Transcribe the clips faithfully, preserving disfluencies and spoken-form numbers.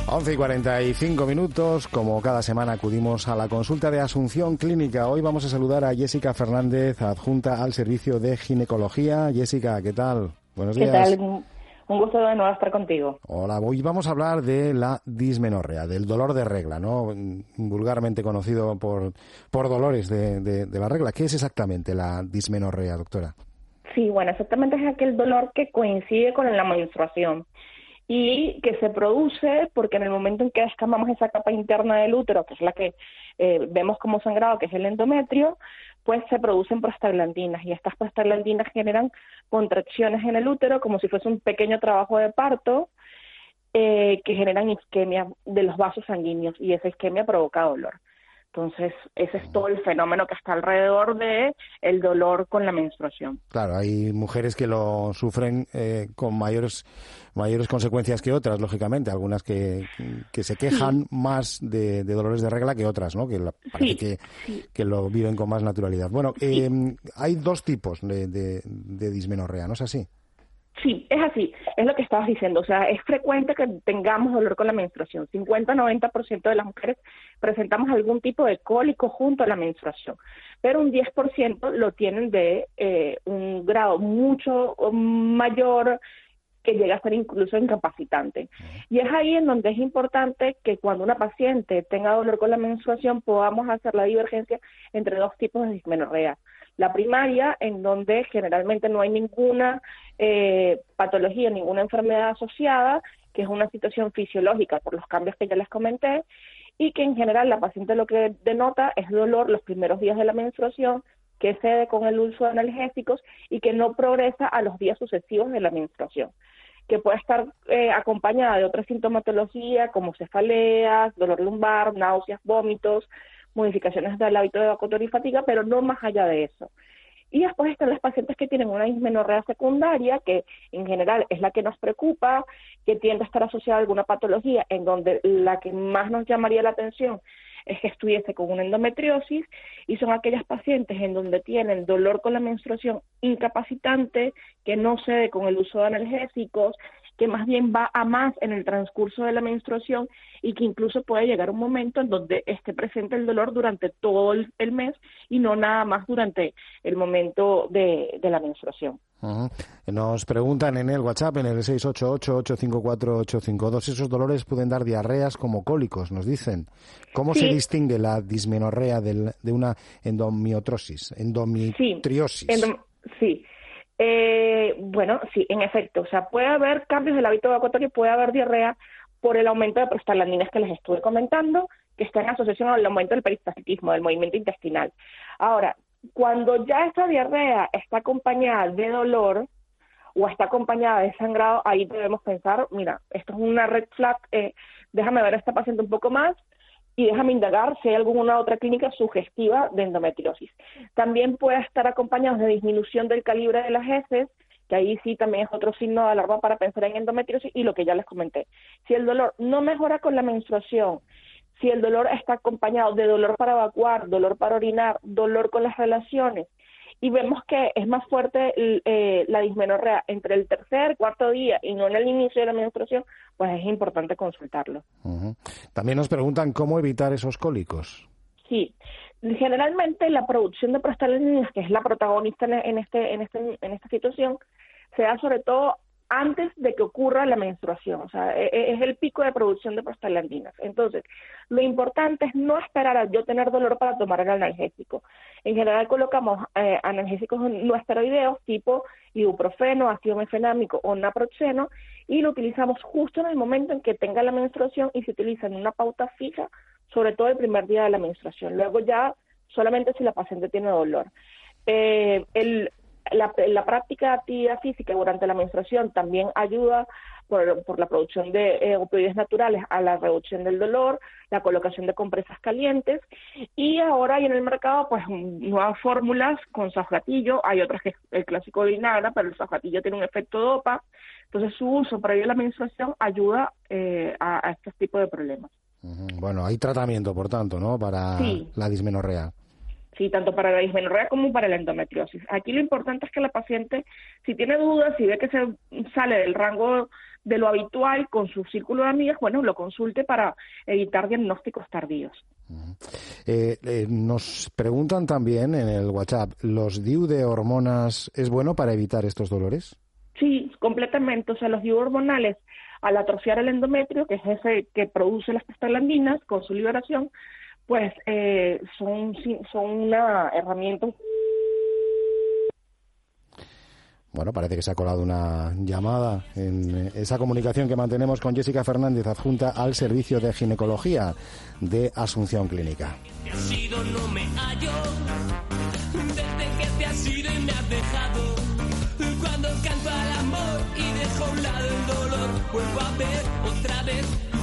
once y cuarenta y cinco minutos, como cada semana acudimos a la consulta de Asunción Clínica. Hoy vamos a saludar a Jessica Fernández, adjunta al servicio de ginecología. Jessica, ¿qué tal? Buenos días. ¿Qué tal? Un gusto de nuevo estar contigo. Hola, hoy vamos a hablar de la dismenorrea, del dolor de regla, ¿no? Vulgarmente conocido por, por dolores de, de, de la regla. ¿Qué es exactamente la dismenorrea, doctora? Sí, bueno, exactamente es aquel dolor que coincide con la menstruación y que se produce porque en el momento en que descamamos esa capa interna del útero, que es la que eh, vemos como sangrado, que es el endometrio, pues se producen prostaglandinas y estas prostaglandinas generan contracciones en el útero como si fuese un pequeño trabajo de parto eh, que generan isquemia de los vasos sanguíneos y esa isquemia provoca dolor. Entonces, ese es todo el fenómeno que está alrededor de el dolor con la menstruación. Claro, hay mujeres que lo sufren eh, con mayores mayores consecuencias que otras, lógicamente. Algunas que, que se quejan sí. más de, de dolores de regla que otras, ¿no? Que la, parece sí, que, sí. que lo viven con más naturalidad. Bueno, sí. eh, hay dos tipos de, de, de dismenorrea, ¿no es así? Sí, es así, es lo que estabas diciendo, o sea, es frecuente que tengamos dolor con la menstruación, cincuenta a noventa por ciento de las mujeres presentamos algún tipo de cólico junto a la menstruación, pero un diez por ciento lo tienen de eh, un grado mucho mayor que llega a ser incluso incapacitante. Y es ahí en donde es importante que cuando una paciente tenga dolor con la menstruación podamos hacer la divergencia entre dos tipos de dismenorrea. La primaria, en donde generalmente no hay ninguna eh, patología, ninguna enfermedad asociada, que es una situación fisiológica por los cambios que ya les comenté, y que en general la paciente lo que denota es dolor los primeros días de la menstruación, que cede con el uso de analgésicos y que no progresa a los días sucesivos de la menstruación, que puede estar eh, acompañada de otra sintomatología como cefaleas, dolor lumbar, náuseas, vómitos, modificaciones del hábito evacuatorio y fatiga, pero no más allá de eso. Y después están las pacientes que tienen una dismenorrea secundaria, que en general es la que nos preocupa, que tiende a estar asociada a alguna patología, en donde la que más nos llamaría la atención es que estuviese con una endometriosis, y son aquellas pacientes en donde tienen dolor con la menstruación incapacitante, que no cede con el uso de analgésicos, que más bien va a más en el transcurso de la menstruación y que incluso puede llegar un momento en donde esté presente el dolor durante todo el, el mes y no nada más durante el momento de, de la menstruación. Uh-huh. Nos preguntan en el WhatsApp, en el seis ocho ocho, ocho cinco cuatro, ocho cinco dos, esos dolores pueden dar diarreas como cólicos, nos dicen. ¿Cómo sí. se distingue la dismenorrea del, de una endometriosis? Endometriosis. Sí. Endom- sí. Eh, bueno, sí, en efecto, o sea, puede haber cambios del hábito evacuatorio, puede haber diarrea por el aumento de prostaglandinas que les estuve comentando, que está en asociación al aumento del peristaltismo, del movimiento intestinal. Ahora, cuando ya esta diarrea está acompañada de dolor o está acompañada de sangrado, ahí debemos pensar, mira, esto es una red flag, eh, déjame ver a esta paciente un poco más, y déjame indagar si hay alguna otra clínica sugestiva de endometriosis. También puede estar acompañado de disminución del calibre de las heces, que ahí sí también es otro signo de alarma para pensar en endometriosis, y lo que ya les comenté. Si el dolor no mejora con la menstruación, si el dolor está acompañado de dolor para evacuar, dolor para orinar, dolor con las relaciones, y vemos que es más fuerte eh, la dismenorrea entre el tercer, cuarto día y no en el inicio de la menstruación, pues es importante consultarlo. Uh-huh. También nos preguntan cómo evitar esos cólicos. Sí, generalmente la producción de prostaglandinas, que es la protagonista en este en este en esta situación, se da sobre todo antes de que ocurra la menstruación, o sea, es el pico de producción de prostaglandinas. Entonces, lo importante es no esperar a yo tener dolor para tomar el analgésico. En general colocamos eh, analgésicos no esteroideos tipo ibuprofeno, ácido mefenámico o naproxeno y lo utilizamos justo en el momento en que tenga la menstruación y se utiliza en una pauta fija, sobre todo el primer día de la menstruación. Luego ya solamente si la paciente tiene dolor. Eh, el La, la práctica de actividad física durante la menstruación también ayuda por, por la producción de eh, opioides naturales a la reducción del dolor, la colocación de compresas calientes, y ahora hay en el mercado pues nuevas fórmulas con sajgatillo, hay otras que es el clásico de vinagre, pero el sajgatillo tiene un efecto dopa, entonces su uso previo a la menstruación ayuda eh, a, a estos tipos de problemas. Bueno, hay tratamiento, por tanto, ¿no?, para sí. la dismenorrea. Sí, tanto para la dismenorrea como para la endometriosis. Aquí lo importante es que la paciente, si tiene dudas, si ve que se sale del rango de lo habitual con su círculo de amigas, bueno, lo consulte para evitar diagnósticos tardíos. Uh-huh. Eh, eh, nos preguntan también en el WhatsApp, ¿los D I U de hormonas es bueno para evitar estos dolores? Sí, completamente. O sea, los D I U hormonales, al atrofiar el endometrio, que es ese que produce las prostaglandinas con su liberación, pues eh, son, son una herramienta. Bueno, parece que se ha colado una llamada en esa comunicación que mantenemos con Jessica Fernández, adjunta al Servicio de Ginecología de Asunción Clínica. Cuando canto al amor y dejo a un lado el dolor, vuelvo a ver otra vez tu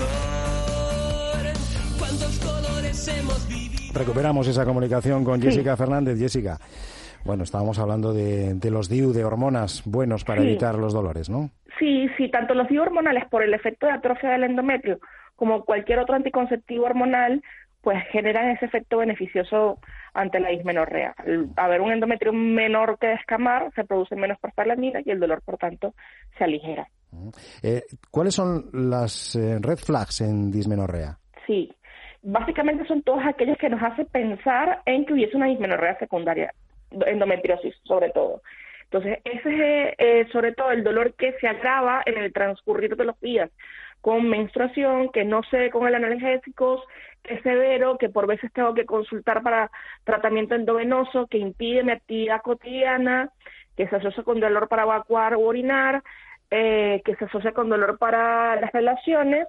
color. ¿Cuántos colores hemos vivido? Recuperamos esa comunicación con Jessica sí. Fernández. Jessica, bueno, estábamos hablando de, de los D I U de hormonas buenos para sí. evitar los dolores, ¿no? Sí, sí, tanto los D I U hormonales por el efecto de atrofia del endometrio como cualquier otro anticonceptivo hormonal, pues generan ese efecto beneficioso ante la dismenorrea. Al haber un endometrio menor que descamar, se produce menos prostaglandina y el dolor, por tanto, se aligera. Eh, ¿Cuáles son las eh, red flags en dismenorrea? Sí, básicamente son todas aquellas que nos hacen pensar en que hubiese una dismenorrea secundaria, endometriosis sobre todo. Entonces, ese es eh, sobre todo el dolor que se agrava en el transcurrir de los días, con menstruación, que no sé con el analgésicos, que es severo, que por veces tengo que consultar para tratamiento endovenoso, que impide mi actividad cotidiana, que se asocia con dolor para evacuar o orinar, eh, que se asocia con dolor para las relaciones,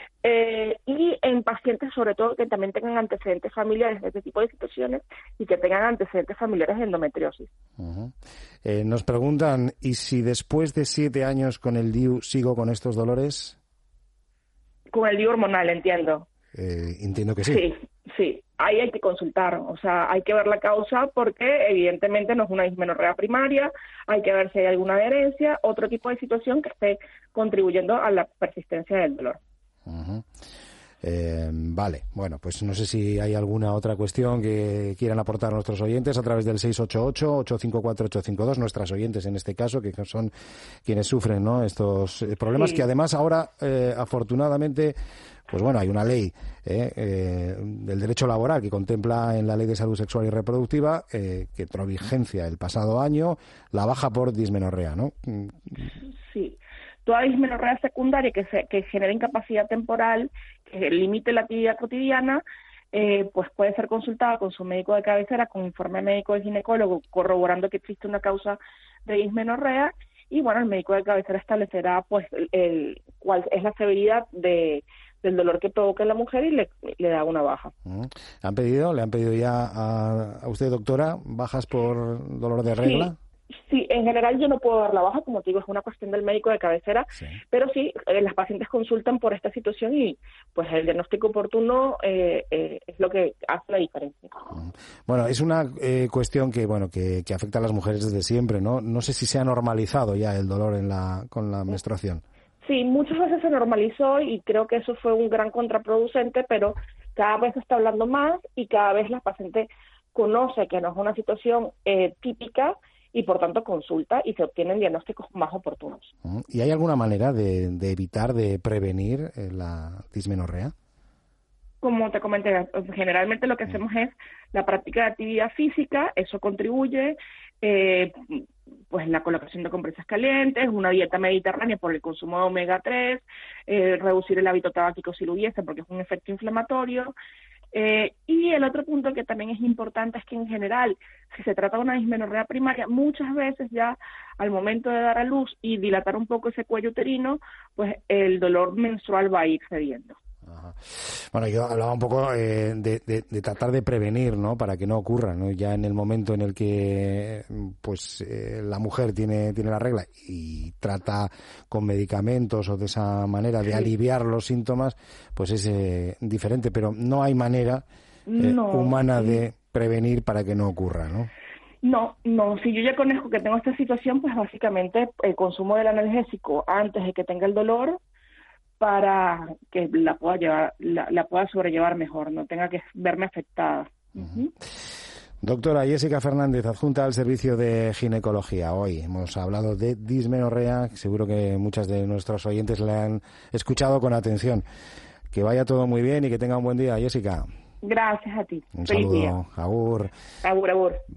eh, y en pacientes sobre todo que también tengan antecedentes familiares de este tipo de situaciones y que tengan antecedentes familiares de endometriosis. Uh-huh. Eh, nos preguntan, ¿y si después de siete años con el D I U sigo con estos dolores? Con el D I U hormonal, entiendo. Eh, entiendo que sí. Sí, sí. Ahí hay que consultar, o sea, hay que ver la causa porque evidentemente no es una dismenorrea primaria, hay que ver si hay alguna adherencia, otro tipo de situación que esté contribuyendo a la persistencia del dolor. Uh-huh. Eh, vale, bueno, pues no sé si hay alguna otra cuestión que quieran aportar nuestros oyentes a través del seis ocho ocho, ocho cinco cuatro, ocho cinco dos, nuestras oyentes en este caso, que son quienes sufren, ¿no?, estos problemas, sí. Que además ahora, eh, afortunadamente, pues bueno, hay una ley eh, eh, del derecho laboral que contempla en la Ley de Salud Sexual y Reproductiva, eh, que entró en vigencia el pasado año, la baja por dismenorrea, ¿no? Sí. Toda dismenorrea secundaria que, se, que genere incapacidad temporal, que limite la actividad cotidiana, eh, pues puede ser consultada con su médico de cabecera, con informe médico del ginecólogo, corroborando que existe una causa de dismenorrea, y bueno, el médico de cabecera establecerá pues el, el cuál es la severidad de del dolor que provoca en la mujer y le, le da una baja. ¿Han pedido, le han pedido ya a, a usted, doctora, bajas por dolor de regla? Sí. Sí, en general yo no puedo dar la baja, como te digo, es una cuestión del médico de cabecera, sí. Pero sí, eh, las pacientes consultan por esta situación y pues el diagnóstico oportuno eh, eh, es lo que hace la diferencia. Bueno, es una eh, cuestión que bueno que, que afecta a las mujeres desde siempre, ¿no? No sé si se ha normalizado ya el dolor en la con la menstruación. Sí, muchas veces se normalizó y creo que eso fue un gran contraproducente, pero cada vez se está hablando más y cada vez la paciente conoce que no es una situación eh, típica y por tanto consulta y se obtienen diagnósticos más oportunos. ¿Y hay alguna manera de, de evitar, de prevenir eh, la dismenorrea? Como te comenté, generalmente lo que hacemos es la práctica de actividad física, eso contribuye, eh, pues la colocación de compresas calientes, una dieta mediterránea por el consumo de omega tres, eh, reducir el hábito tabáquico si lo hubiese porque es un efecto inflamatorio. Eh, y el otro punto que también es importante es que en general, si se trata de una dismenorrea primaria, muchas veces ya al momento de dar a luz y dilatar un poco ese cuello uterino, pues el dolor menstrual va a ir cediendo. Ajá. Bueno, yo hablaba un poco eh, de, de, de tratar de prevenir, ¿no?, para que no ocurra, ¿no? Ya en el momento en el que pues eh, la mujer tiene tiene la regla y trata con medicamentos o de esa manera de sí. aliviar los síntomas, pues es eh, diferente, pero no hay manera eh, no. humana de prevenir para que no ocurra, ¿no? No, no, si yo ya conozco que tengo esta situación, pues básicamente el consumo del analgésico antes de que tenga el dolor para que la pueda llevar, la, la pueda sobrellevar mejor, no tenga que verme afectada. Uh-huh. Doctora Jessica Fernández, adjunta al Servicio de Ginecología. Hoy hemos hablado de dismenorrea, seguro que muchas de nuestros oyentes la han escuchado con atención. Que vaya todo muy bien y que tenga un buen día, Jessica. Gracias a ti. Un Feliz saludo. día. Agur. Agur, agur.